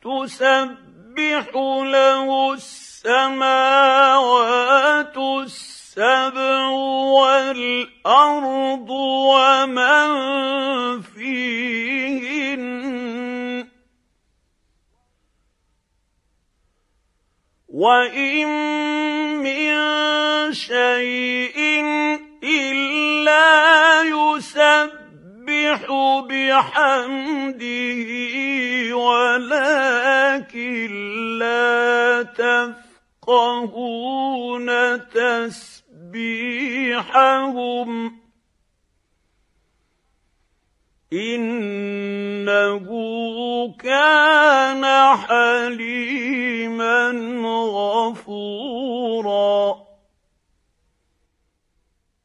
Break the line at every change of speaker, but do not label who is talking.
تسبح له السماوات السبع والأرض ومن فيهن وإن من شيء إلا يسبح بحمده ولكن لا تفقهون تسبيحهم إنه كان حليما غفورا.